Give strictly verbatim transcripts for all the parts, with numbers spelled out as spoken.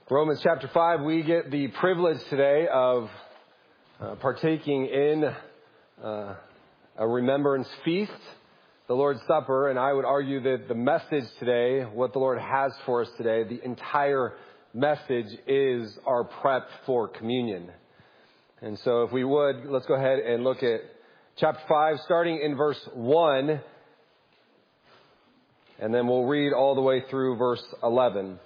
Romans chapter five, we get the privilege today of uh, partaking in uh, a remembrance feast, the Lord's Supper, and I would argue that the message today, what the Lord has for us today, the entire message is our prep for communion. And so if we would, let's go ahead and look at chapter five, starting in verse one, and then we'll read all the way through verse eleven.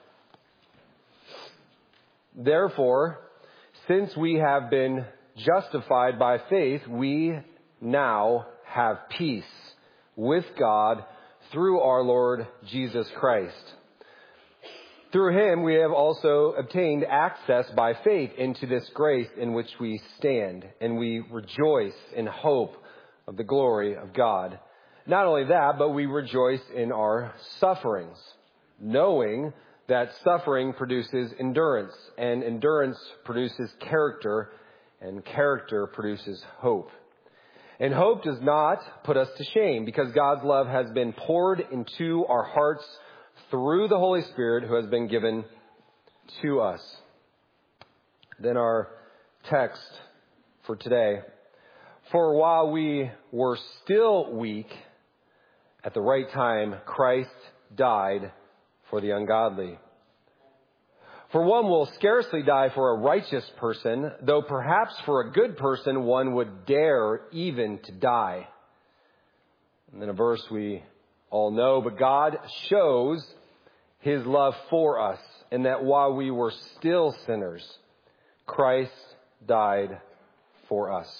Therefore, since we have been justified by faith, we now have peace with God through our Lord Jesus Christ. Through him, we have also obtained access by faith into this grace in which we stand, and we rejoice in hope of the glory of God. Not only that, but we rejoice in our sufferings, knowing that suffering produces endurance, and endurance produces character, and character produces hope. And hope does not put us to shame, because God's love has been poured into our hearts through the Holy Spirit who has been given to us. Then our text for today. For while we were still weak, at the right time, Christ died for the ungodly. For one will scarcely die for a righteous person, though perhaps for a good person one would dare even to die. And then a verse we all know, but God shows his love for us, in that while we were still sinners, Christ died for us.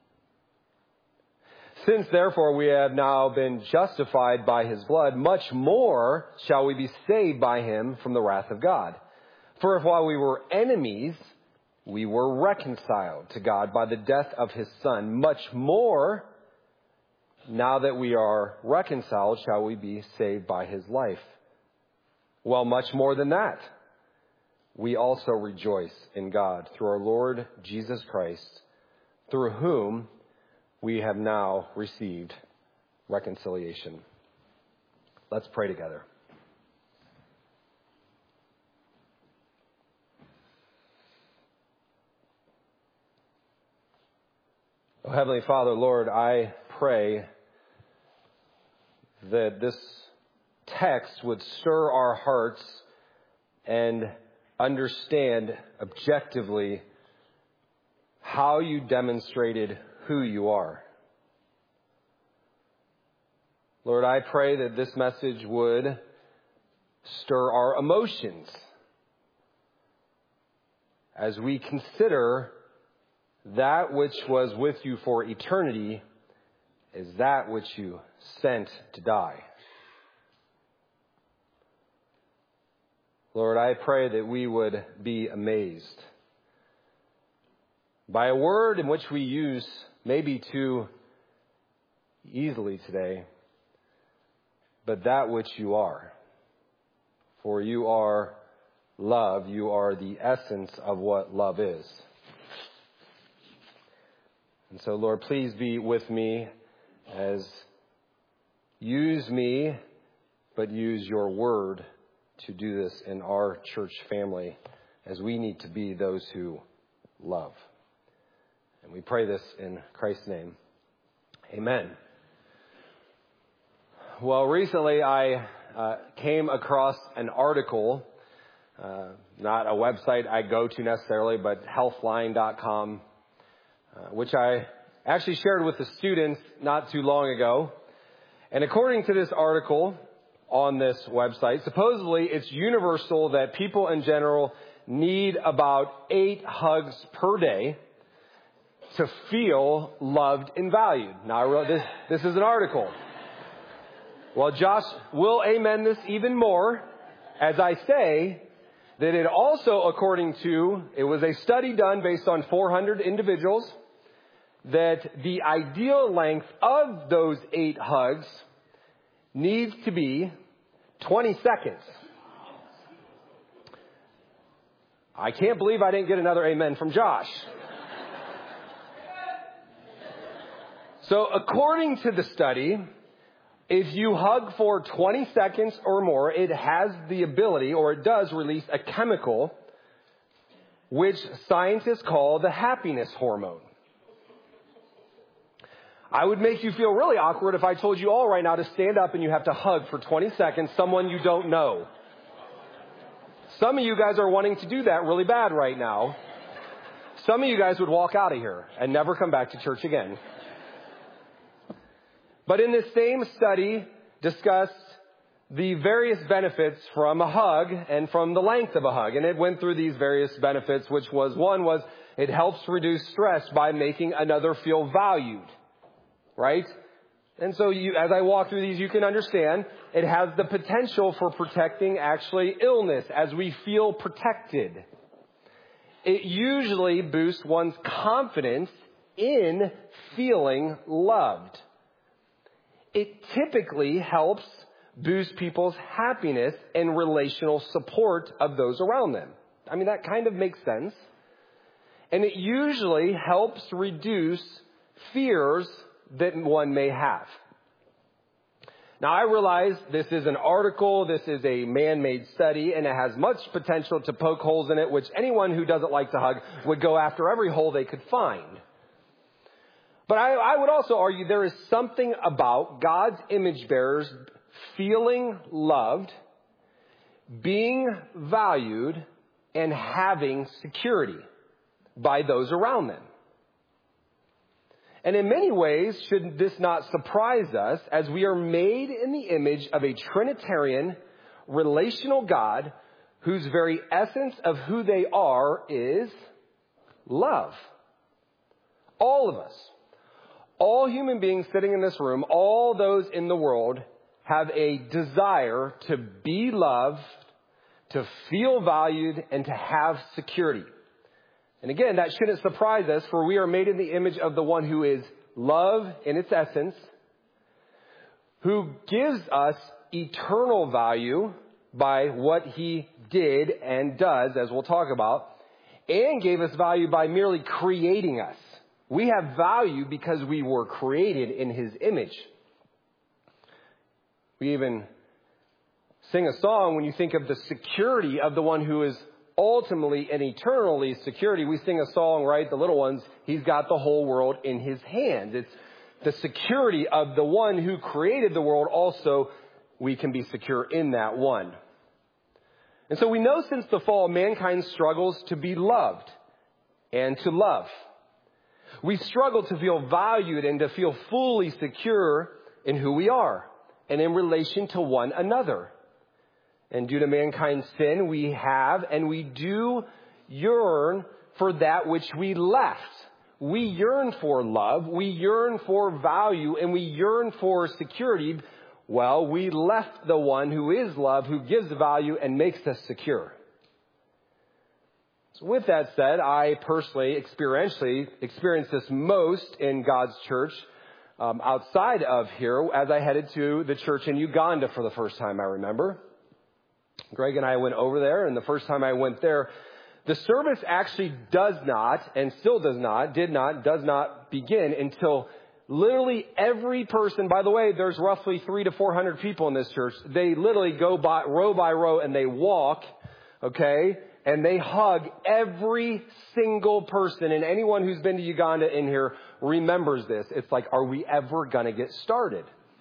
Since therefore we have now been justified by his blood, much more shall we be saved by him from the wrath of God. For if while we were enemies, we were reconciled to God by the death of his Son, much more, now that we are reconciled, shall we be saved by his life. Well, much more than that, we also rejoice in God through our Lord Jesus Christ, through whom we have now received reconciliation. Let's pray together. Oh, Heavenly Father, Lord, I pray that this text would stir our hearts and understand objectively how you demonstrated who you are. Lord, I pray that this message would stir our emotions as we consider that which was with you for eternity is that which you sent to die. Lord, I pray that we would be amazed by a word in which we use maybe too easily today, but that which you are. For you are love. You are the essence of what love is. And so, Lord, please be with me as use me, but use your word to do this in our church family, as we need to be those who love. And we pray this in Christ's name. Amen. Well, recently I uh, came across an article, uh, not a website I go to necessarily, but healthline dot com, uh, which I actually shared with the students not too long ago. And according to this article on this website, supposedly it's universal that people in general need about eight hugs per day to feel loved and valued. Now, I wrote this, this is an article. Well, Josh will amen this even more as I say that it also, according to, it was a study done based on four hundred individuals, that the ideal length of those eight hugs needs to be twenty seconds. I can't believe I didn't get another amen from Josh. So according to the study, if you hug for twenty seconds or more, it has the ability, or it does release a chemical which scientists call the happiness hormone. I would make you feel really awkward if I told you all right now to stand up and you have to hug for twenty seconds someone you don't know. Some of you guys are wanting to do that really bad right now. Some of you guys would walk out of here and never come back to church again. But in this same study discussed the various benefits from a hug and from the length of a hug. And it went through these various benefits, which was, one was it helps reduce stress by making another feel valued. Right? And so you, as I walk through these, you can understand it has the potential for protecting actually illness as we feel protected. It usually boosts one's confidence in feeling loved. It typically helps boost people's happiness and relational support of those around them. I mean, that kind of makes sense. And it usually helps reduce fears that one may have. Now, I realize this is an article, this is a man-made study, and it has much potential to poke holes in it, which anyone who doesn't like to hug would go after every hole they could find. But I, I would also argue there is something about God's image bearers feeling loved, being valued, and having security by those around them. And in many ways, should this not surprise us, as we are made in the image of a Trinitarian, relational God whose very essence of who they are is love. All of us, all human beings sitting in this room, all those in the world have a desire to be loved, to feel valued, and to have security. And again, that shouldn't surprise us, for we are made in the image of the one who is love in its essence, who gives us eternal value by what he did and does, as we'll talk about, and gave us value by merely creating us. We have value because we were created in his image. We even sing a song when you think of the security of the one who is ultimately and eternally security. We sing a song, right? The little ones, he's got the whole world in his hands. It's the security of the one who created the world. Also, we can be secure in that one. And so we know since the fall, mankind struggles to be loved and to love. We struggle to feel valued and to feel fully secure in who we are and in relation to one another. And due to mankind's sin, we have and we do yearn for that which we left. We yearn for love, we yearn for value, and we yearn for security. Well, we left the one who is love, who gives value and makes us secure. So with that said, I personally, experientially, experienced this most in God's church um, outside of here as I headed to the church in Uganda for the first time, I remember. Greg and I went over there, and the first time I went there, the service actually does not, and still does not, did not, does not begin until literally every person, by the way, there's roughly three to four hundred people in this church. They literally go by row by row and they walk, okay, and they hug every single person. And anyone who's been to Uganda in here remembers this. It's like, are we ever going to get started?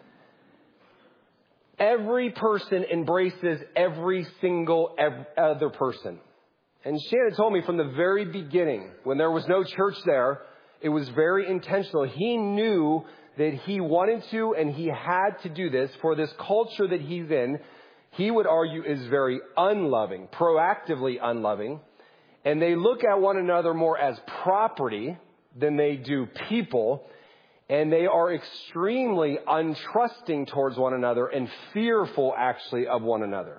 Every person embraces every single ev- other person. And Shannon told me from the very beginning, when there was no church there, it was very intentional. He knew that he wanted to and he had to do this for this culture that he's in. He would argue is very unloving, proactively unloving. And they look at one another more as property than they do people. And they are extremely untrusting towards one another and fearful, actually, of one another.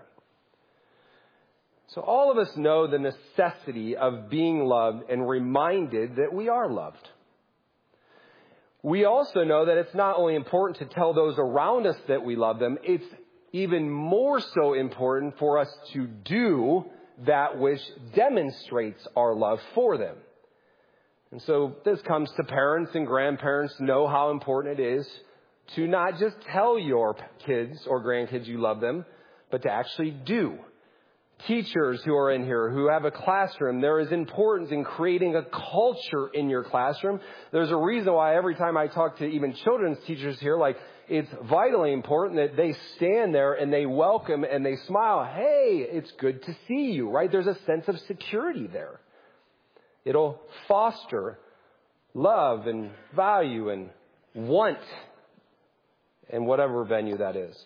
So all of us know the necessity of being loved and reminded that we are loved. We also know that it's not only important to tell those around us that we love them, it's even more so important for us to do that which demonstrates our love for them. And so this comes to parents and grandparents know how important it is to not just tell your kids or grandkids you love them, but to actually do. teachers who are in here who have a classroom, there is importance in creating a culture in your classroom. There's a reason why every time I talk to even children's teachers here, like, it's vitally important that they stand there and they welcome and they smile. Hey, it's good to see you, right? There's a sense of security there. It'll foster love and value and want in whatever venue that is.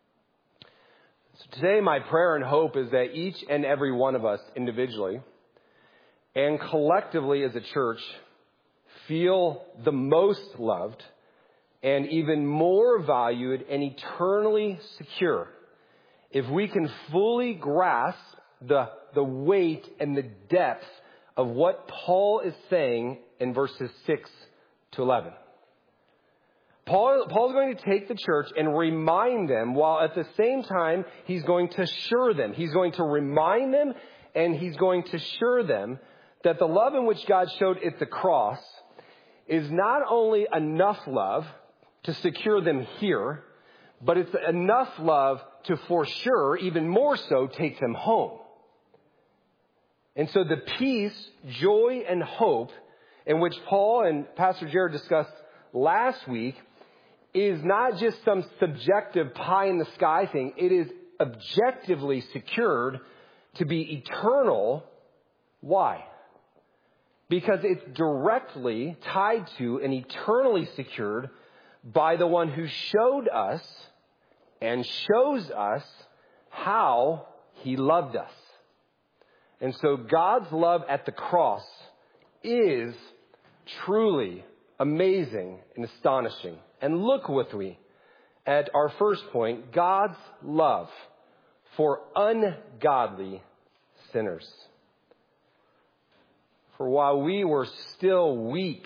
So today, my prayer and hope is that each and every one of us individually and collectively as a church feel the most loved and even more valued and eternally secure if we can fully grasp the, the weight and the depth of what Paul is saying in verses six to eleven. Paul, Paul's going to take the church and remind them, while at the same time he's going to assure them. He's going to remind them and he's going to assure them that the love in which God showed at the cross is not only enough love to secure them here, but it's enough love to for sure, even more so, take them home. And so the peace, joy, and hope in which Paul and Pastor Jared discussed last week is not just some subjective pie in the sky thing. It is objectively secured to be eternal. Why? Because it's directly tied to and eternally secured by the one who showed us and shows us how he loved us. And so God's love at the cross is truly amazing and astonishing. And look with me at our first point, God's love for ungodly sinners. For while we were still weak,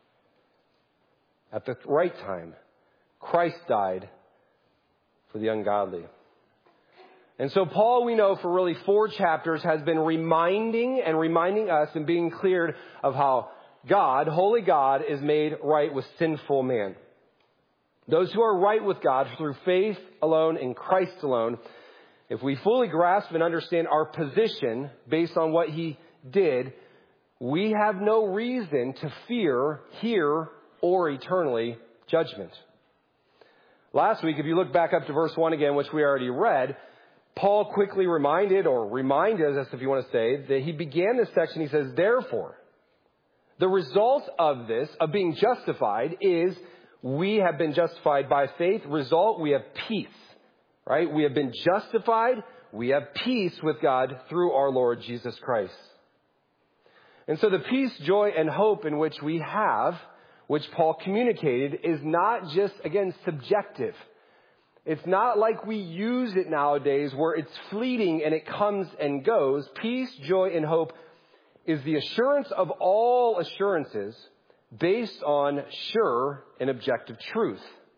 at the right time, Christ died for the ungodly. And so Paul, we know, for really four chapters has been reminding and reminding us and being cleared of how God, holy God, is made right with sinful man. Those who are right with God through faith alone in Christ alone, if we fully grasp and understand our position based on what he did, we have no reason to fear here or eternally judgment. Last week, if you look back up to verse one again, which we already read, Paul quickly reminded, or reminded us, if you want to say, that he began this section, he says, therefore, the result of this, of being justified, is we have been justified by faith. Result, we have peace, right? We have been justified. We have peace with God through our Lord Jesus Christ. And so the peace, joy, and hope in which we have, which Paul communicated, is not just, again, subjective. It's not like we use it nowadays where it's fleeting and it comes and goes. Peace, joy, and hope is the assurance of all assurances based on sure and objective truth.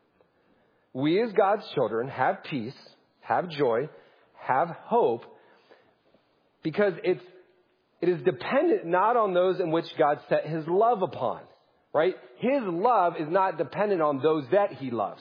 We as God's children have peace, have joy, have hope, because it's, it is dependent not on those in which God set his love upon, right? His love is not dependent on those that he loves.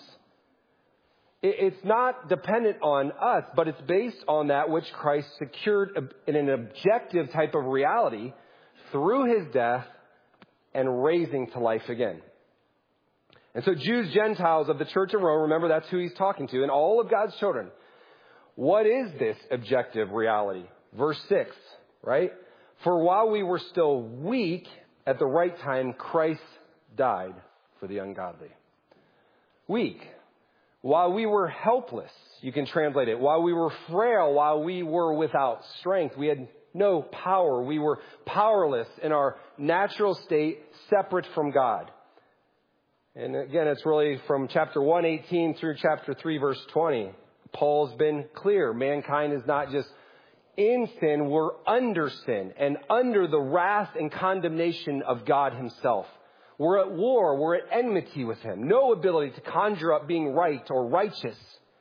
It's not dependent on us, but it's based on that which Christ secured in an objective type of reality through his death and raising to life again. And so Jews, Gentiles of the church of Rome, remember that's who he's talking to, and all of God's children. What is this objective reality? Verse six, right? For while we were still weak, at the right time, Christ died for the ungodly. Weak. While we were helpless, you can translate it. While we were frail, while we were without strength, we had no power. We were powerless in our natural state, separate from God. And again, it's really from chapter one eighteen through chapter three, verse twenty. Paul's been clear. Mankind is not just in sin, we're under sin and under the wrath and condemnation of God himself. We're at war. We're at enmity with him. No ability to conjure up being right or righteous.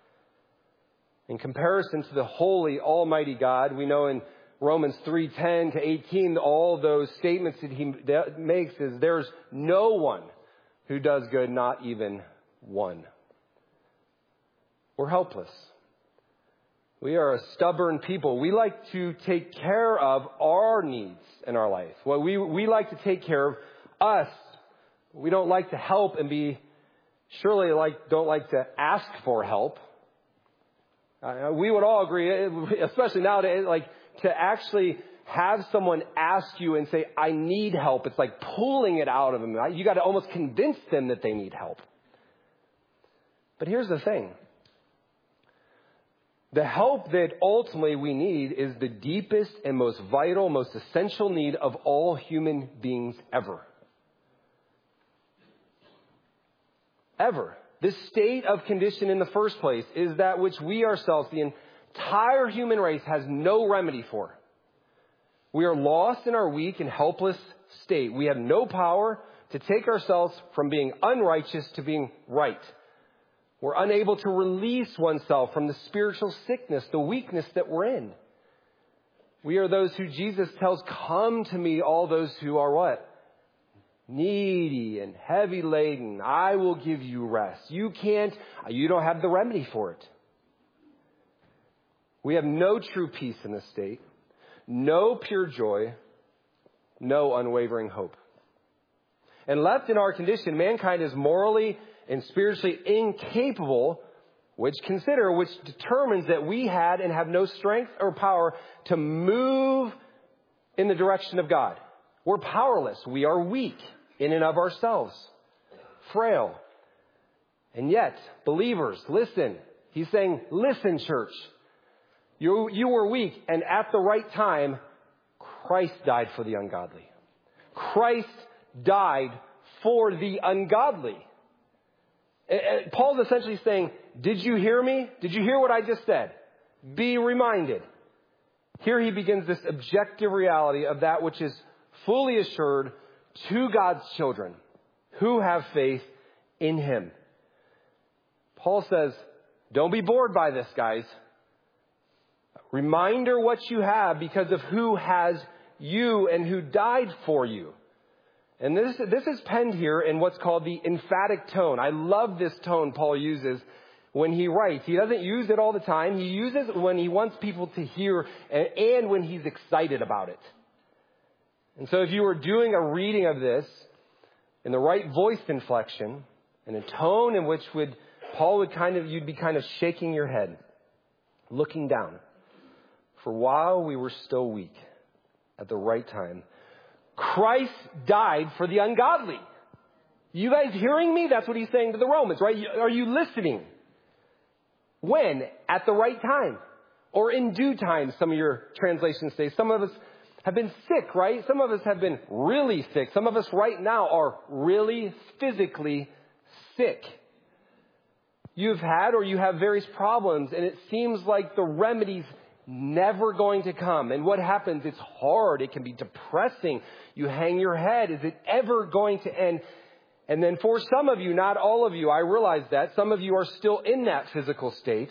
In comparison to the holy, almighty God, we know in Romans three ten to eighteen, all those statements that he makes is there's no one who does good, not even one. We're helpless. We are a stubborn people. We like to take care of our needs in our life. Well, we, we like to take care of us. We don't like to help and be, surely like, don't like to ask for help. Uh, we would all agree, especially nowadays, like to actually have someone ask you and say, I need help. It's like pulling it out of them. Right? You got to almost convince them that they need help. But here's the thing. The help that ultimately we need is the deepest and most vital, most essential need of all human beings ever. Ever. This state of condition in the first place is that which we ourselves, the entire human race, has no remedy for. We are lost in our weak and helpless state. We have no power to take ourselves from being unrighteous to being right. We're unable to release oneself from the spiritual sickness, the weakness that we're in. We are those who Jesus tells, come to me, all those who are what? Needy and heavy laden. I will give you rest. You can't, you don't have the remedy for it. We have no true peace in this state, no pure joy, no unwavering hope. And left in our condition, mankind is morally and spiritually incapable, which consider, which determines that we had and have no strength or power to move in the direction of God. We're powerless. We are weak in and of ourselves, frail. And yet, believers, listen. He's saying, listen, church. You, you were weak, and at the right time, Christ died for the ungodly. Christ died for the ungodly. Paul's essentially saying, did you hear me? Did you hear what I just said? Be reminded. Here he begins this objective reality of that which is fully assured to God's children who have faith in him. Paul says, don't be bored by this, guys. Reminder what you have because of who has you and who died for you. And this, this is penned here in what's called the emphatic tone. I love this tone Paul uses when he writes. He doesn't use it all the time. He uses it when he wants people to hear and, and when he's excited about it. And so if you were doing a reading of this in the right voice inflection and a tone in which would Paul would kind of, you'd be kind of shaking your head, looking down. For while we were still weak, at the right time, Christ died for the ungodly. You guys hearing me? That's what he's saying to the Romans, right? Are you listening? When? At the right time. Or in due time, some of your translations say. Some of us have been sick, right? Some of us have been really sick. Some of us right now are really physically sick. You've had or you have various problems, and it seems like the remedy's never going to come. And what happens? It's hard. It can be depressing. You hang your head. Is it ever going to end? And then for some of you, not all of you, I realize that. Some of you are still in that physical state.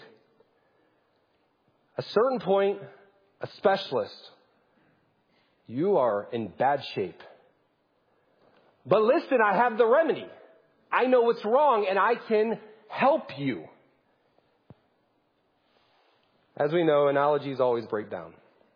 A certain point, a specialist, you are in bad shape. But listen, I have the remedy. I know what's wrong and I can help you. As we know, analogies always break down.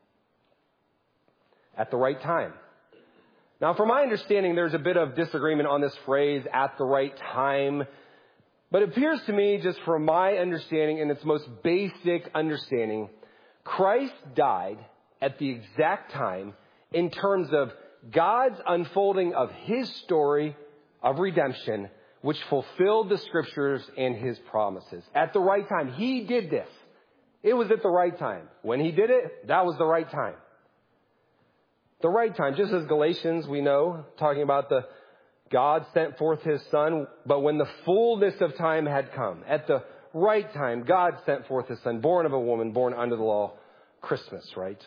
At the right time. Now, from my understanding, there's a bit of disagreement on this phrase, at the right time. But it appears to me, just from my understanding and its most basic understanding, Christ died at the exact time in terms of God's unfolding of his story of redemption, which fulfilled the scriptures and his promises. At the right time. He did this. It was at the right time. When he did it, that was the right time. The right time. Just as Galatians, we know, talking about the God sent forth his son, but when the fullness of time had come, at the right time, God sent forth his son, born of a woman, born under the law, Christmas, right?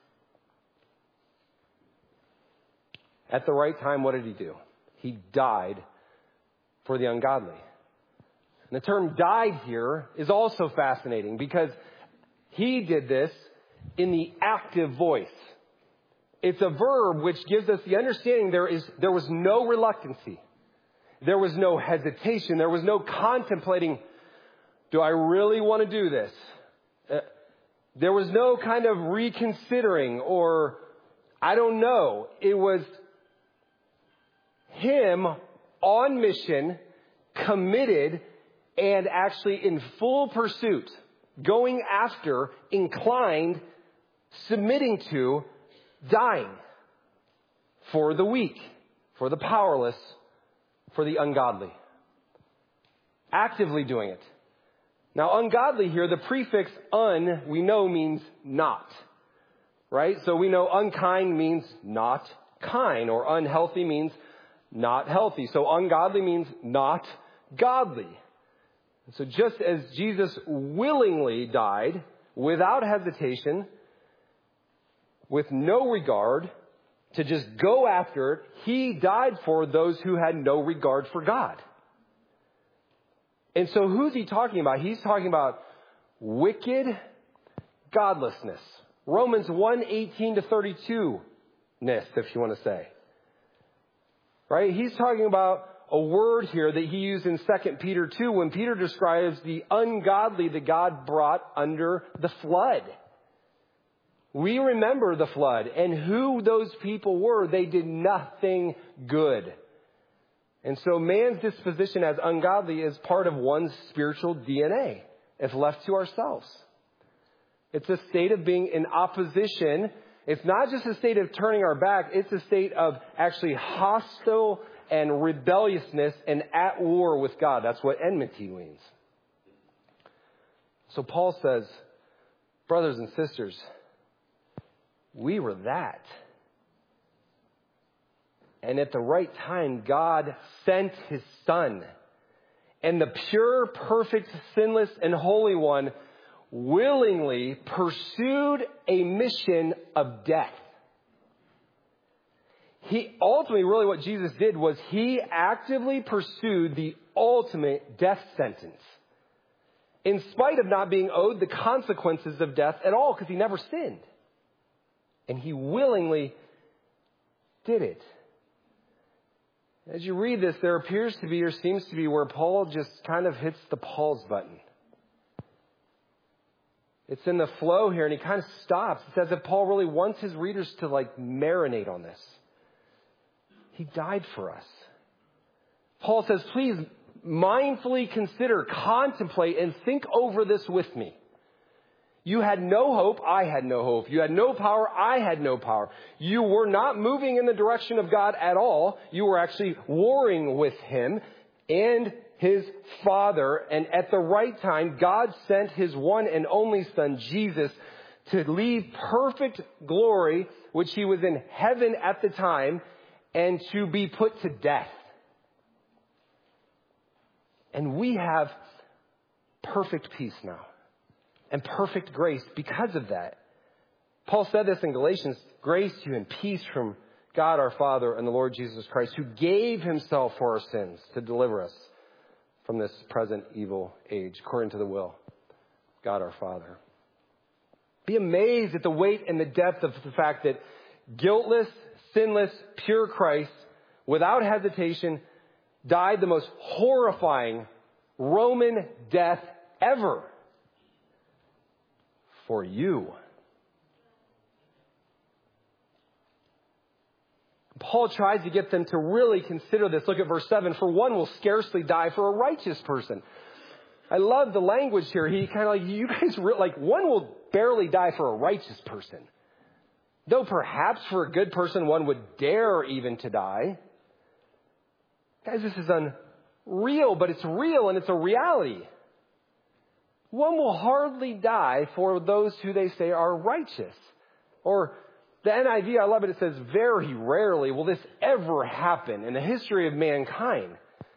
At the right time, what did he do? He died for the ungodly. And the term died here is also fascinating because he did this in the active voice. It's a verb which gives us the understanding there is there was no reluctancy. There was no hesitation. There was no contemplating, do I really want to do this? Uh, There was no kind of reconsidering or, I don't know. It was him on mission, committed, and actually in full pursuit, going after, inclined, submitting to, dying for the weak, for the powerless, for the ungodly. Actively doing it. Now, ungodly here, the prefix un, we know means not. Right? So we know unkind means not kind, or unhealthy means not healthy. So ungodly means not godly. So just as Jesus willingly died, without hesitation, with no regard, to just go after it, he died for those who had no regard for God. And so who's he talking about? He's talking about wicked godlessness. Romans one, eighteen to thirty-two-ness, if you want to say. Right? He's talking about a word here that he used in Second Peter two when Peter describes the ungodly that God brought under the flood. We remember the flood and who those people were. They did nothing good. And so man's disposition as ungodly is part of one's spiritual D N A if left to ourselves. It's a state of being in opposition. It's not just a state of turning our back. It's a state of actually hostile and rebelliousness and at war with God. That's what enmity means. So Paul says, brothers and sisters, we were that. And at the right time, God sent his Son. And the pure, perfect, sinless, and holy one willingly pursued a mission of death. He ultimately, really what Jesus did was he actively pursued the ultimate death sentence. In spite of not being owed the consequences of death at all, because he never sinned. And he willingly did it. As you read this, there appears to be, or seems to be, where Paul just kind of hits the pause button. It's in the flow here, and he kind of stops. It's as if Paul really wants his readers to, like, marinate on this. He died for us. Paul says, please mindfully consider, contemplate, and think over this with me. You had no hope. I had no hope. You had no power. I had no power. You were not moving in the direction of God at all. You were actually warring with him and his Father. And at the right time, God sent his one and only Son, Jesus, to leave perfect glory, which he was in heaven at the time, and to be put to death. And we have perfect peace now. And perfect grace because of that. Paul said this in Galatians, grace to you and peace from God our Father and the Lord Jesus Christ, who gave himself for our sins to deliver us from this present evil age, according to the will of God our Father. Be amazed at the weight and the depth of the fact that guiltless, sinless, pure Christ, without hesitation, died the most horrifying Roman death ever. For you. Paul tries to get them to really consider this. Look at verse seven. For one will scarcely die for a righteous person. I love the language here. He kind of like, you guys, re- like, one will barely die for a righteous person. Though perhaps for a good person, one would dare even to die. Guys, this is unreal, but it's real and it's a reality. One will hardly die for those who they say are righteous. Or the N I V, I love it, it says, very rarely will this ever happen in the history of mankind.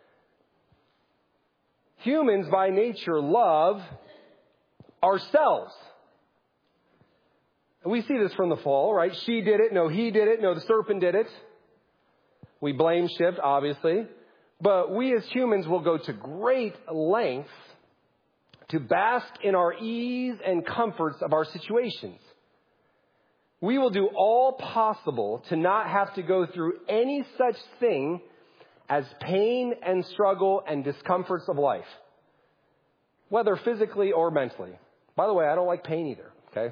Humans by nature love ourselves. And we see this from the fall, right? She did it. No, he did it. No, the serpent did it. We blame shift, obviously. But we as humans will go to great lengths to bask in our ease and comforts of our situations. We will do all possible to not have to go through any such thing as pain and struggle and discomforts of life, whether physically or mentally. By the way, I don't like pain either. Okay?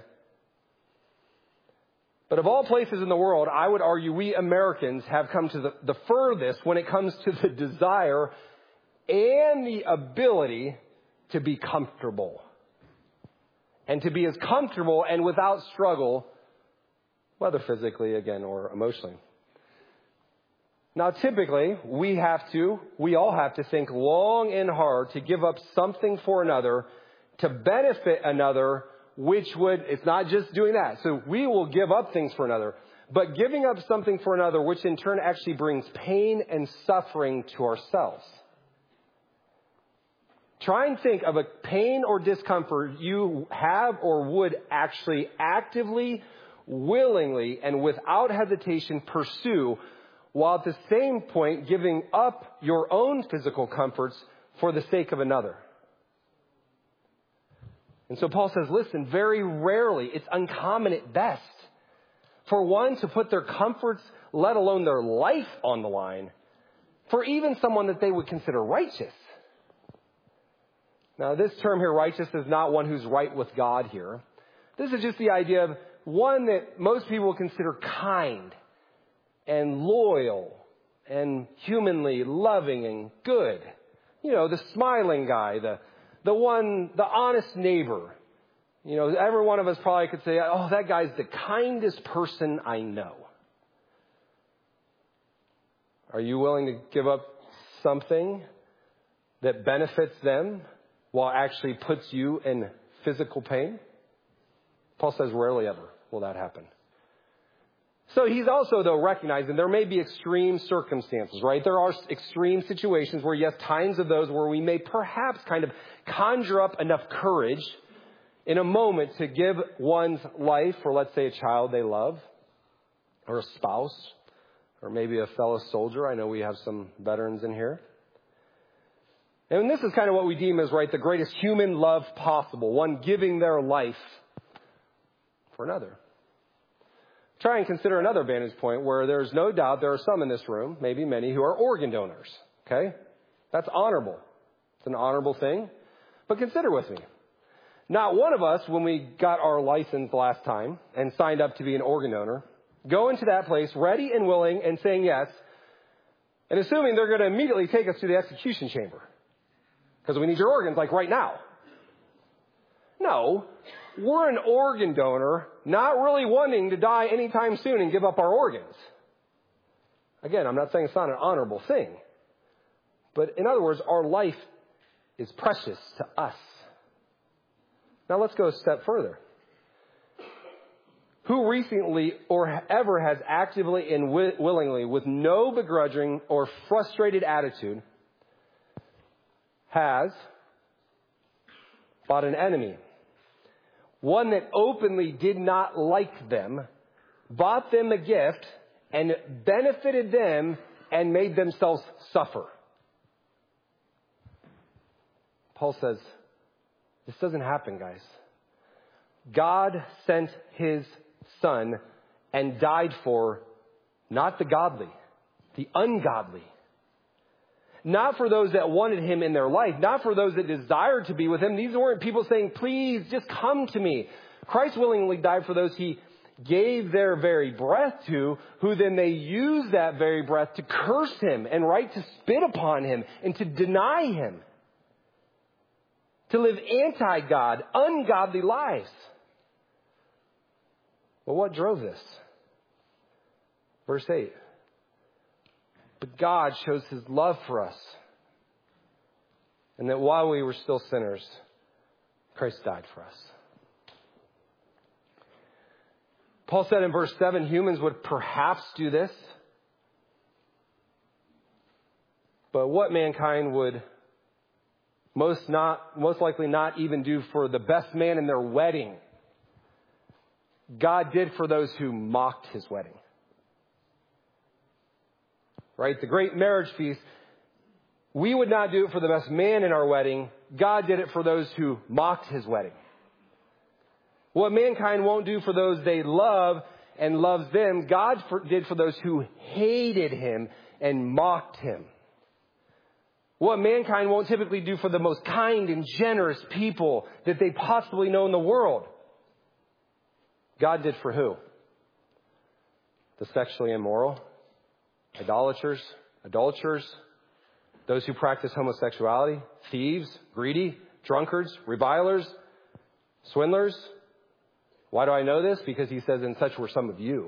But of all places in the world, I would argue we Americans have come to the, the furthest when it comes to the desire and the ability to be comfortable. And to be as comfortable and without struggle, whether physically, again, or emotionally. Now, typically, we have to, we all have to think long and hard to give up something for another, to benefit another, which would, it's not just doing that. So we will give up things for another, but giving up something for another, which in turn actually brings pain and suffering to ourselves. Try and think of a pain or discomfort you have or would actually actively, willingly, and without hesitation pursue, while at the same point giving up your own physical comforts for the sake of another. And so Paul says, listen, very rarely, it's uncommon at best, for one to put their comforts, let alone their life on the line, for even someone that they would consider righteous. Now, this term here, righteous, is not one who's right with God here. This is just the idea of one that most people consider kind and loyal and humanly loving and good. You know, the smiling guy, the The one, the honest neighbor. You know, every one of us probably could say, oh, that guy's the kindest person I know. Are you willing to give up something that benefits them while actually puts you in physical pain? Paul says rarely ever will that happen. So he's also, though, recognizing there may be extreme circumstances, right? There are extreme situations where, yes, times of those where we may perhaps kind of conjure up enough courage in a moment to give one's life for, let's say, a child they love, or a spouse, or maybe a fellow soldier. I know we have some veterans in here. And this is kind of what we deem as, right, the greatest human love possible, one giving their life for another. Try and consider another vantage point where there's no doubt there are some in this room, maybe many, who are organ donors. Okay? That's honorable. It's an honorable thing. But consider with me. Not one of us, when we got our license last time and signed up to be an organ donor, go into that place ready and willing and saying yes, and assuming they're going to immediately take us to the execution chamber because we need your organs like right now. No. We're an organ donor, not really wanting to die anytime soon and give up our organs. Again, I'm not saying it's not an honorable thing. But in other words, our life is precious to us. Now let's go a step further. Who recently or ever has actively and willingly, with no begrudging or frustrated attitude, has fought an enemy? One that openly did not like them, bought them a gift, and benefited them and made themselves suffer. Paul says, this doesn't happen, guys. God sent his son and died for not the godly, the ungodly. Not for those that wanted him in their life. Not for those that desired to be with him. These weren't people saying, please, just come to me. Christ willingly died for those he gave their very breath to, who then they used that very breath to curse him and right to spit upon him and to deny him. To live anti-God, ungodly lives. Well, what drove this? Verse eight. But God shows his love for us. And that while we were still sinners, Christ died for us. Paul said in verse seven, humans would perhaps do this. But what mankind would most not, most likely not even do for the best man in their wedding, God did for those who mocked his wedding. Right? The great marriage feast. We would not do it for the best man in our wedding. God did it for those who mocked his wedding. What mankind won't do for those they love and loves them, God for, did for those who hated him and mocked him. What mankind won't typically do for the most kind and generous people that they possibly know in the world, God did for who? The sexually immoral, idolaters, adulterers, those who practice homosexuality, thieves, greedy, drunkards, revilers, swindlers. Why do I know this? Because he says, and such were some of you.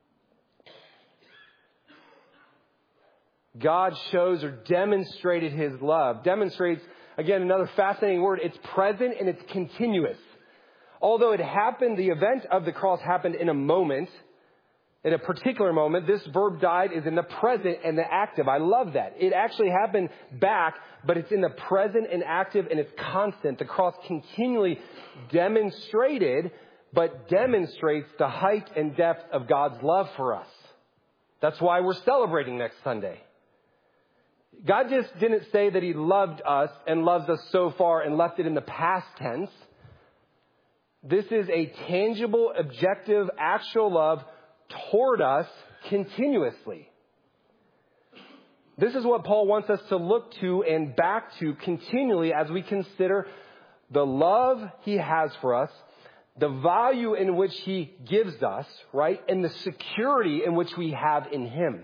God shows or demonstrated his love. Demonstrates, again, another fascinating word. It's present and it's continuous. Although it happened, the event of the cross happened in a moment, in a particular moment. This verb died is in the present and the active. I love that. It actually happened back, but it's in the present and active, and it's constant. The cross continually demonstrated, but demonstrates the height and depth of God's love for us. That's why we're celebrating next Sunday. God just didn't say that he loved us and loves us so far and left it in the past tense. This is a tangible, objective, actual love toward us continuously. This is what Paul wants us to look to and back to continually as we consider the love he has for us, the value in which he gives us, right? And the security in which we have in him.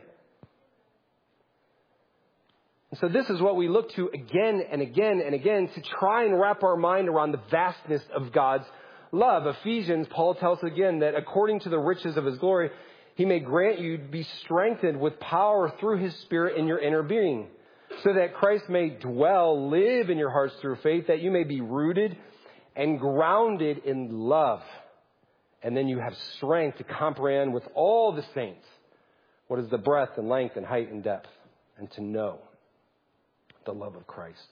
And so this is what we look to again and again and again to try and wrap our mind around the vastness of God's love. Ephesians, Paul tells us again that according to the riches of his glory, he may grant you to be strengthened with power through his Spirit in your inner being, so that Christ may dwell, live in your hearts through faith, that you may be rooted and grounded in love. And then you have strength to comprehend with all the saints what is the breadth and length and height and depth, and to know the love of Christ.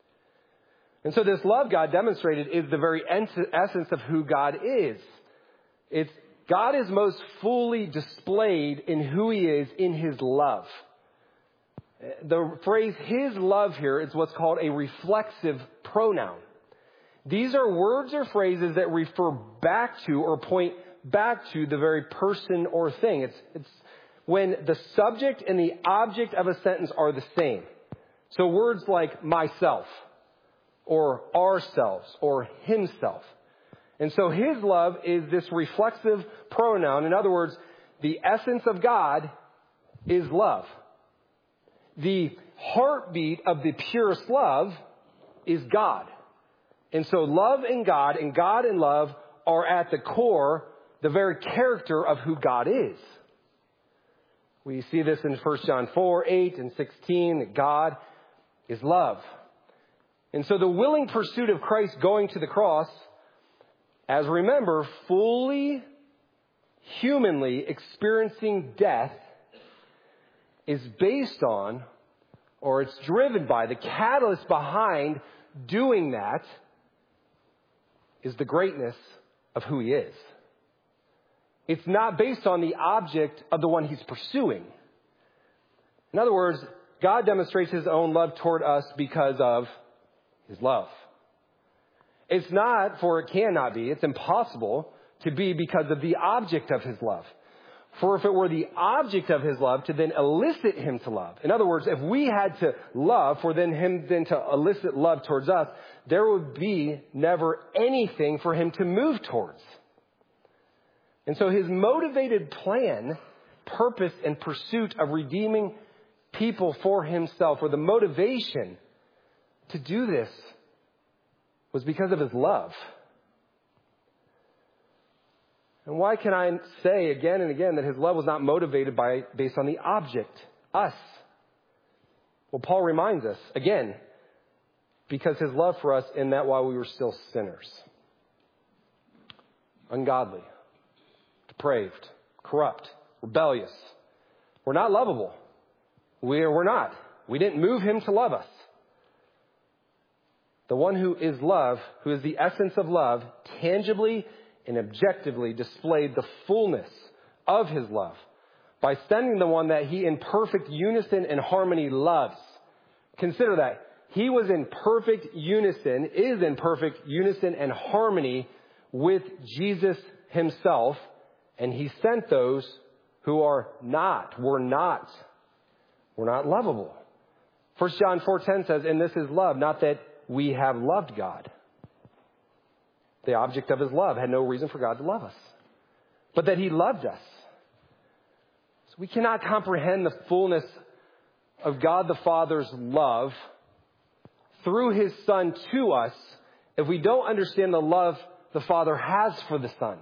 And so this love God demonstrated is the very essence of who God is. It's God is most fully displayed in who he is in his love. The phrase his love here is what's called a reflexive pronoun. These are words or phrases that refer back to or point back to the very person or thing. It's, it's when the subject and the object of a sentence are the same. So words like myself, or ourselves, or himself. And so his love is this reflexive pronoun. In other words, the essence of God is love. The heartbeat of the purest love is God. And so love and God and God and love are at the core, the very character of who God is. We see this in First John four, eight, and sixteen, that God is love. And so the willing pursuit of Christ going to the cross, as remember, fully, humanly experiencing death, is based on, or it's driven by, the catalyst behind doing that is the greatness of who he is. It's not based on the object of the one he's pursuing. In other words, God demonstrates his own love toward us because of his love. It's not, for it cannot be, it's impossible to be because of the object of his love. For if it were the object of his love to then elicit him to love. In other words, if we had to love for then him then to elicit love towards us, there would be never anything for him to move towards. And so his motivated plan, purpose, and pursuit of redeeming people for himself, or the motivation to do this, was because of his love. And why can I say again and again that his love was not motivated by based on the object, us? Well, Paul reminds us again, because his love for us in that while we were still sinners, ungodly, depraved, corrupt, rebellious, we're not lovable. We're, we're not. We didn't move him to love us. The one who is love, who is the essence of love, tangibly and objectively displayed the fullness of his love by sending the one that he in perfect unison and harmony loves. Consider that. He was in perfect unison, is in perfect unison and harmony with Jesus himself, and he sent those who are not, were not, were not lovable. First John four ten says, and this is love, not that we have loved God. The object of his love had no reason for God to love us. but that he loved us. So we cannot comprehend the fullness of God the Father's love through his Son to us if we don't understand the love the Father has for the Son.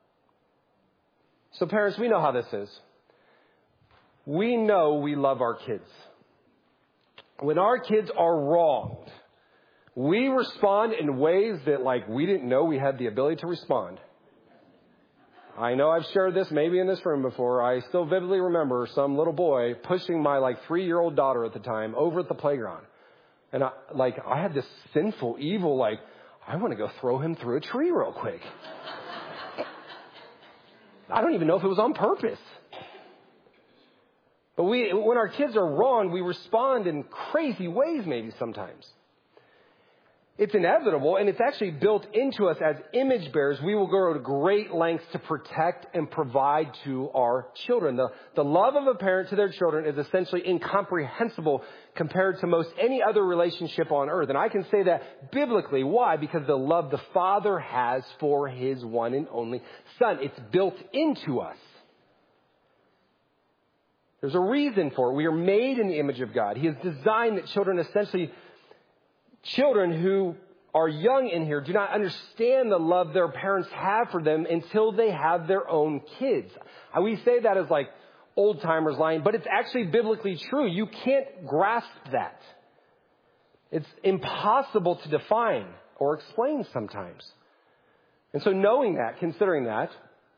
So parents, we know how this is. We know we love our kids. When our kids are wronged, we respond in ways that, like, we didn't know we had the ability to respond. I know I've shared this maybe in this room before. I still vividly remember some little boy pushing my, like, three-year-old daughter at the time over at the playground. And, I, like, I had this sinful, evil, like, I want to go throw him through a tree real quick. I don't even know if it was on purpose. But we, when our kids are wrong, we respond in crazy ways maybe sometimes. It's inevitable, and it's actually built into us as image bearers. We will go to great lengths to protect and provide to our children. The, the love of a parent to their children is essentially incomprehensible compared to most any other relationship on earth. And I can say that biblically. Why? Because the love the Father has for his one and only Son. It's built into us. There's a reason for it. We are made in the image of God. He has designed that children essentially... Children who are young in here do not understand the love their parents have for them until they have their own kids. We say that as like old timers lying, but it's actually biblically true. You can't grasp that. It's impossible to define or explain sometimes. And so knowing that, considering that,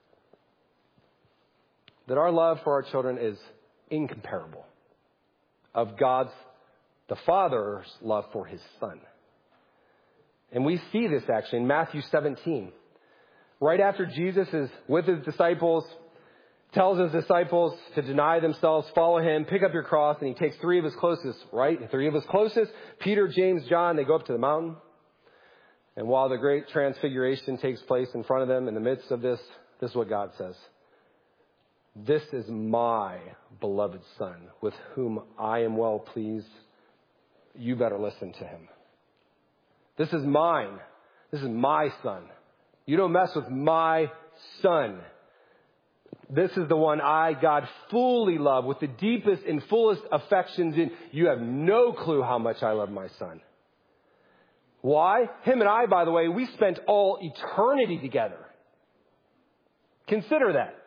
that our love for our children is incomparable of God's the Father's love for his Son. And we see this actually in Matthew seventeen. Right after Jesus is with his disciples, tells his disciples to deny themselves, follow him, pick up your cross, and he takes three of his closest, right? Three of his closest, Peter, James, John, they go up to the mountain. And while the great transfiguration takes place in front of them in the midst of this, this is what God says. This is my beloved Son, with whom I am well pleased. You better listen to him. This is mine. This is my Son. You don't mess with my Son. This is the one I, God, fully love with the deepest and fullest affections in. You have no clue how much I love my Son. Why? Him and I, by the way, we spent all eternity together. Consider that.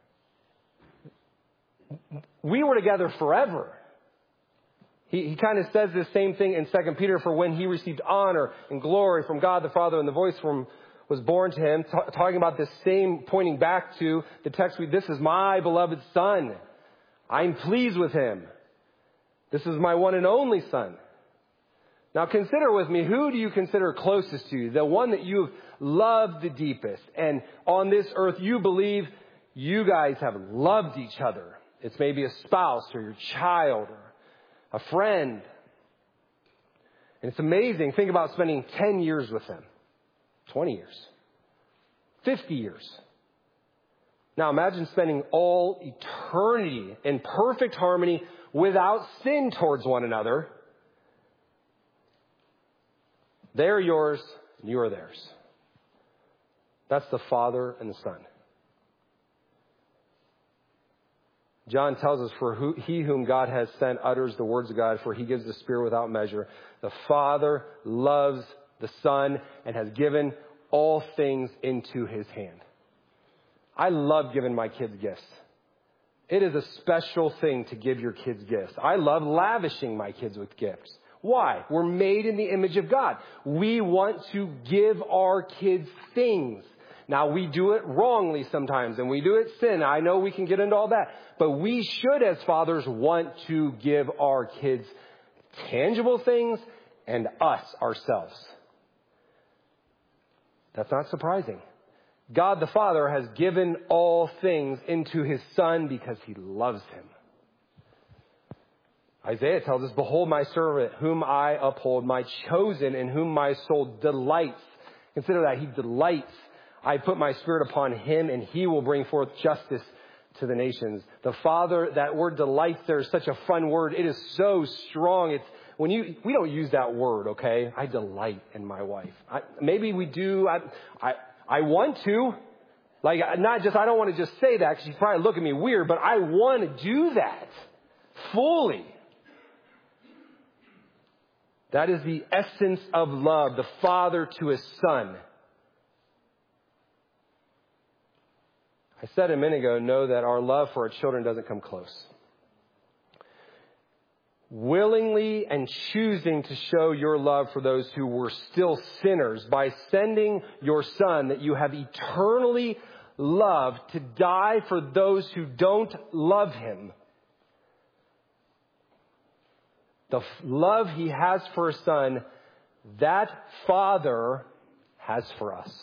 We were together forever. He, he kind of says the same thing in Second Peter, for when he received honor and glory from God the Father and the voice from was born to him, t- talking about this same, pointing back to the text, we, this is my beloved Son. I'm pleased with him. This is my one and only Son. Now consider with me, who do you consider closest to you? The one that you've loved the deepest. And on this earth, you believe you guys have loved each other. It's maybe a spouse or your child or a friend. And it's amazing. Think about spending ten years with them. twenty years. fifty years. Now imagine spending all eternity in perfect harmony without sin towards one another. They're yours and you are theirs. That's the Father and the Son. John tells us, for who, he whom God has sent utters the words of God, for he gives the Spirit without measure. The Father loves the Son and has given all things into his hand. I love giving my kids gifts. It is a special thing to give your kids gifts. I love lavishing my kids with gifts. Why? We're made in the image of God. We want to give our kids things. Now, we do it wrongly sometimes, and we do it sin. I know we can get into all that. But we should, as fathers, want to give our kids tangible things and us, ourselves. That's not surprising. God the Father has given all things into his Son because he loves him. Isaiah tells us, behold my servant, whom I uphold, my chosen, in whom my soul delights. Consider that, he delights. I put my Spirit upon him, and he will bring forth justice to the nations. The Father, that word delights there is such a fun word. It is so strong. It's when you, we don't use that word, okay? I delight in my wife. I, maybe we do. I, I, I want to. Like, not just, I don't want to just say that because you probably look at me weird, but I want to do that fully. That is the essence of love, the Father to His Son. I said a minute ago, know that our love for our children doesn't come close. Willingly and choosing to show your love for those who were still sinners by sending your Son that you have eternally loved to die for those who don't love Him. The f- love He has for His Son, that Father has for us.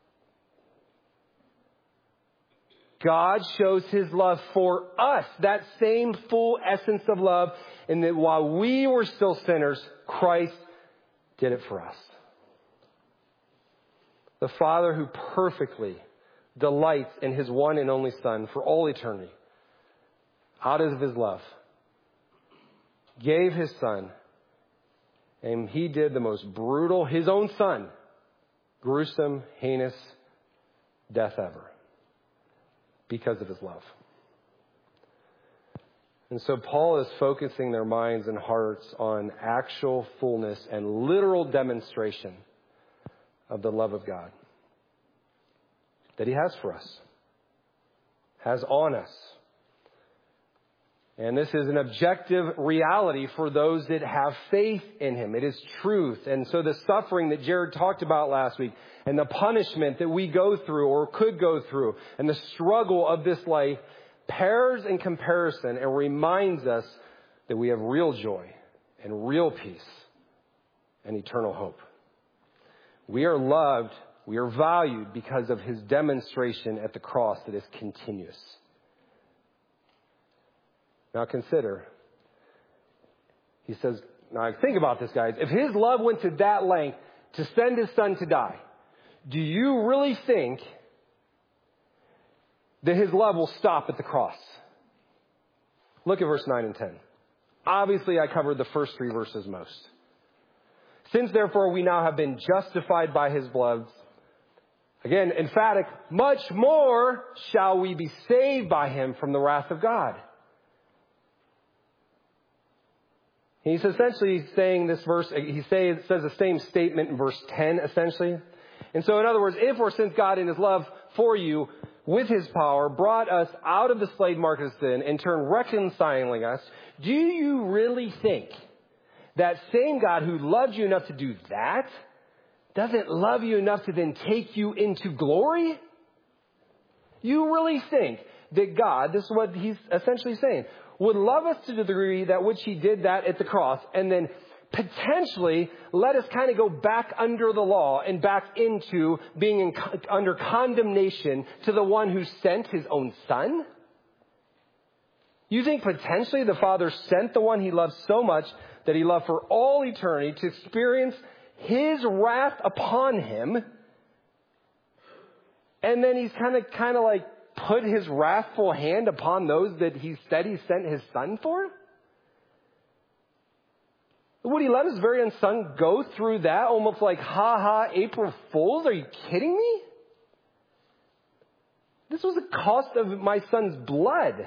God shows His love for us, that same full essence of love, and that while we were still sinners, Christ did it for us. The Father who perfectly delights in His one and only Son for all eternity, out of His love, gave His Son, and He did the most brutal, His own Son, gruesome, heinous death ever because of His love. And so Paul is focusing their minds and hearts on actual fullness and literal demonstration of the love of God that He has for us, has on us. And this is an objective reality for those that have faith in Him. It is truth. And so the suffering that Jared talked about last week and the punishment that we go through or could go through and the struggle of this life pairs in comparison and reminds us that we have real joy and real peace and eternal hope. We are loved, we are valued because of His demonstration at the cross that is continuous. Now consider, he says, now think about this, guys. If His love went to that length to send His Son to die, do you really think that His love will stop at the cross? Look at verse nine and ten. Obviously, I covered the first three verses most. Since therefore we now have been justified by His blood, again, emphatic, much more shall we be saved by Him from the wrath of God. He's essentially saying this verse, he say, says the same statement in verse ten, essentially. And so, in other words, if or since God in His love for you, with His power, brought us out of the slave market of sin, in turn reconciling us, do you really think that same God who loved you enough to do that doesn't love you enough to then take you into glory? You really think that God, this is what He's essentially saying, would love us to the degree that which He did that at the cross and then potentially let us kind of go back under the law and back into being in, under condemnation to the one who sent His own Son? You think potentially the Father sent the one He loves so much that He loved for all eternity to experience His wrath upon Him, and then He's kind of kind of like put His wrathful hand upon those that He said He sent His Son for? Would He let His very own Son go through that almost like, ha ha, April Fools? Are you kidding me? This was the cost of my Son's blood.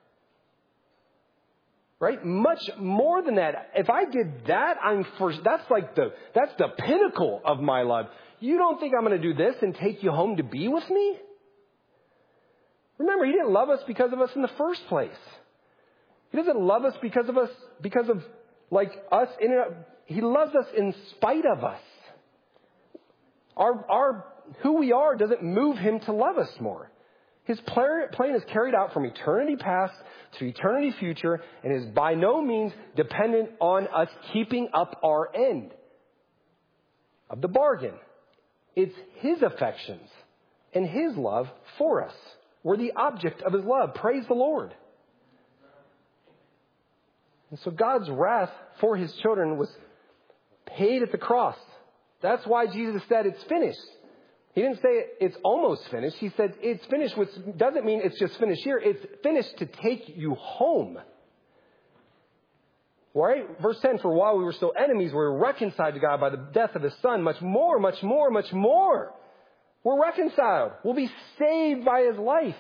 Right? Much more than that. If I did that, I'm for, that's like the, that's the pinnacle of my love. You don't think I'm going to do this and take you home to be with me? Remember, He didn't love us because of us in the first place. He doesn't love us because of us, because of like us in and of, He loves us in spite of us. Our, our, who we are doesn't move Him to love us more. His plan is carried out from eternity past to eternity future and is by no means dependent on us keeping up our end of the bargain. It's His affections and His love for us. We're the object of His love. Praise the Lord. And so God's wrath for His children was paid at the cross. That's why Jesus said it's finished. He didn't say it's almost finished. He said it's finished, which doesn't mean it's just finished here. It's finished to take you home. Right? Verse ten, for while we were still enemies, we were reconciled to God by the death of His Son. Much more, much more, much more. We're reconciled. We'll be saved by his life.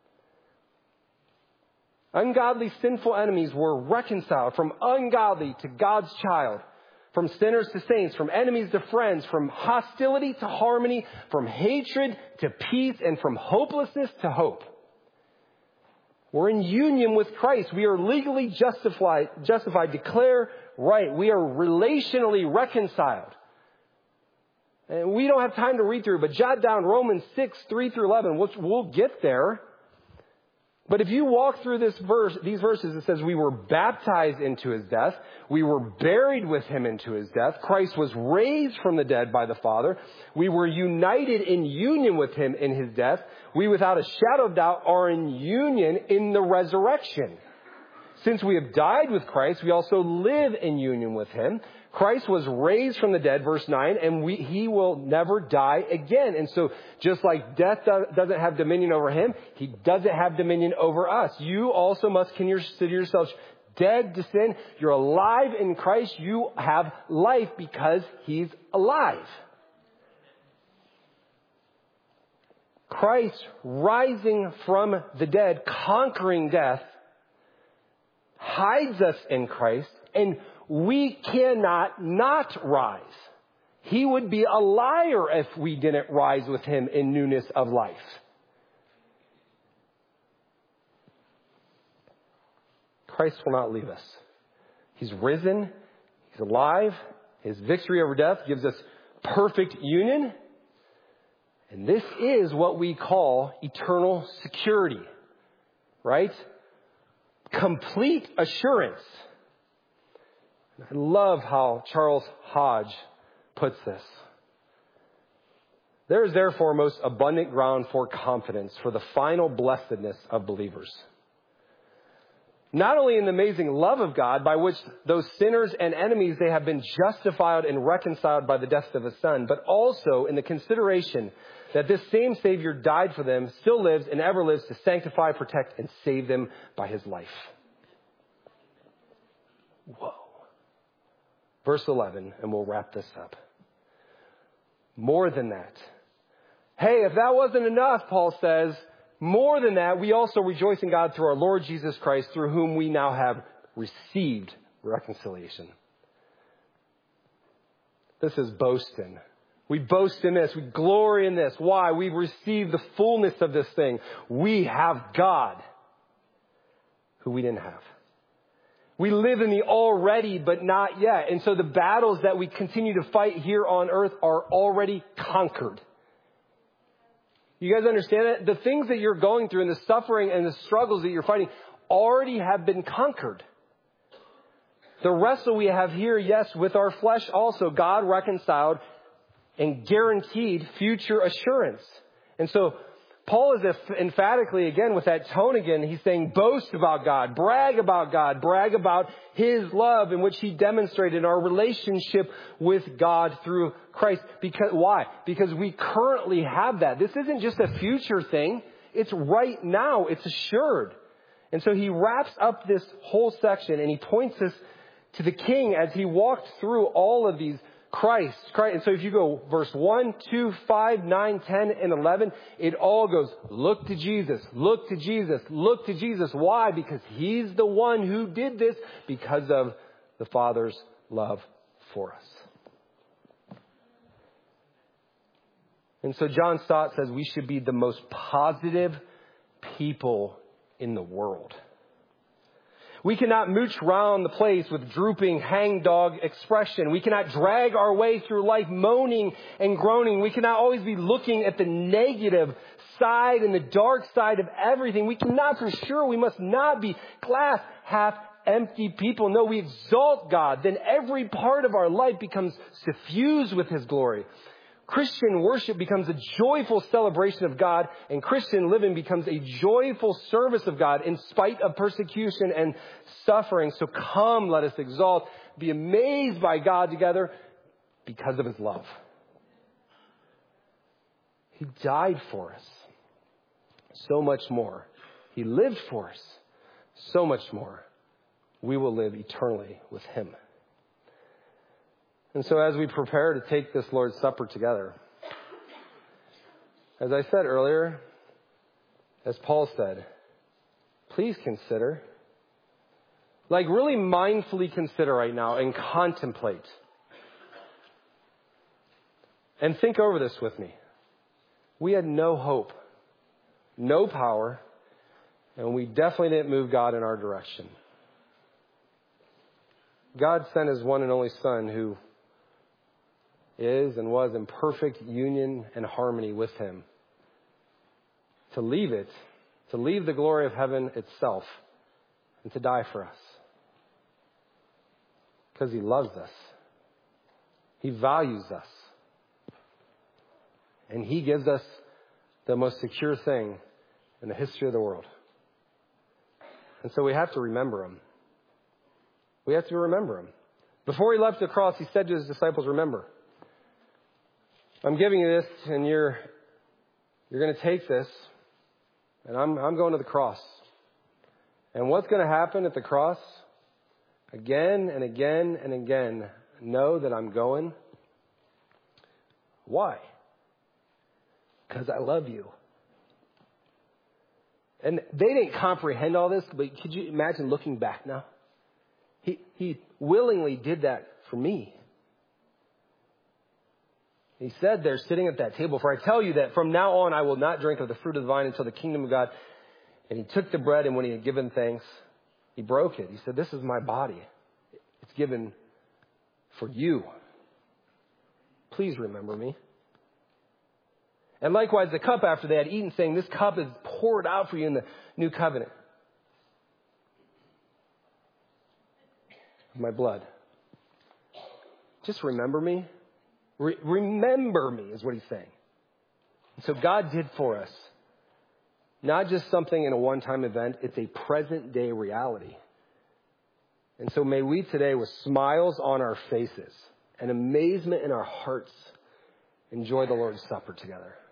Ungodly, sinful enemies were reconciled from ungodly to God's child, from sinners to saints, from enemies to friends, from hostility to harmony, from hatred to peace, and from hopelessness to hope. We're in union with Christ. We are legally justified, justified, declare right. We are relationally reconciled. And we don't have time to read through, but jot down Romans six, three through eleven. We'll, we'll get there. But if you walk through this verse, these verses, it says we were baptized into his death. We were buried with him into his death. Christ was raised from the dead by the Father. We were united in union with him in his death. We, without a shadow of doubt, are in union in the resurrection. Since we have died with Christ, we also live in union with him. Christ was raised from the dead, verse nine, and we, he will never die again. And so just like death do, doesn't have dominion over him, he doesn't have dominion over us. You also must consider yourselves dead to sin. You're alive in Christ. You have life because he's alive. Christ rising from the dead, conquering death, hides us in Christ, and we cannot not rise. He would be a liar if we didn't rise with him in newness of life. Christ will not leave us. He's risen. He's alive. His victory over death gives us perfect union. And this is what we call eternal security, right? Complete assurance. I love how Charles Hodge puts this. There is therefore most abundant ground for confidence for the final blessedness of believers. Not only in the amazing love of God by which those sinners and enemies they have been justified and reconciled by the death of his Son, but also in the consideration that this same Savior died for them, still lives and ever lives to sanctify, protect, and save them by his life. Whoa. Verse eleven, and we'll wrap this up. More than that. Hey, if that wasn't enough, Paul says, more than that, we also rejoice in God through our Lord Jesus Christ, through whom we now have received reconciliation. This is boasting. We boast in this. We glory in this. Why? We've received the fullness of this thing. We have God, who we didn't have. We live in the already, but not yet. And so the battles that we continue to fight here on earth are already conquered. You guys understand that? The things that you're going through and the suffering and the struggles that you're fighting already have been conquered. The wrestle we have here, yes, with our flesh also, God reconciled and guaranteed future assurance. And so Paul is emphatically, again, with that tone again, he's saying boast about God, brag about God, brag about his love in which he demonstrated our relationship with God through Christ. Because why? Because we currently have that. This isn't just a future thing. It's right now. It's assured. And so he wraps up this whole section and he points us to the King as he walked through all of these Christ, Christ. And so if you go verse one, two, five, nine, ten, and eleven, it all goes, look to Jesus, look to Jesus, look to Jesus. Why? Because he's the one who did this because of the Father's love for us. And so John Stott says we should be the most positive people in the world. We cannot mooch round the place with drooping hangdog expression. We cannot drag our way through life moaning and groaning. We cannot always be looking at the negative side and the dark side of everything. We cannot for sure. We must not be glass half empty people. No, we exalt God. Then every part of our life becomes suffused with his glory. Christian worship becomes a joyful celebration of God, and Christian living becomes a joyful service of God in spite of persecution and suffering. So come, let us exalt, be amazed by God together because of his love. He died for us. So much more. He lived for us. So much more. We will live eternally with him. And so as we prepare to take this Lord's Supper together, As I said earlier, as Paul said, please consider, like really mindfully consider right now and contemplate. And think over this with me. We had no hope, no power, and we definitely didn't move God in our direction. God sent his one and only Son, who is and was in perfect union and harmony with him, to leave it, to leave the glory of heaven itself, and to die for us. Because he loves us. He values us. And he gives us the most secure thing in the history of the world. And so we have to remember him. We have to remember him. Before he left the cross, he said to his disciples, remember, I'm giving you this, and you're you're going to take this, and I'm I'm going to the cross. And what's going to happen at the cross? Again and again and again, know that I'm going. Why? Because I love you. And they didn't comprehend all this, but could you imagine looking back now? He he willingly did that for me. He said there, sitting at that table, for I tell you that from now on I will not drink of the fruit of the vine until the kingdom of God. And he took the bread, and when he had given thanks, he broke it. He said, this is my body. It's given for you. Please remember me. And likewise, the cup after they had eaten, saying, this cup is poured out for you in the new covenant. My blood. Just remember me. Re- remember me is what he's saying. And so God did for us not just something in a one-time event, it's a present-day reality. And so may we today, with smiles on our faces and amazement in our hearts, enjoy the Lord's Supper together.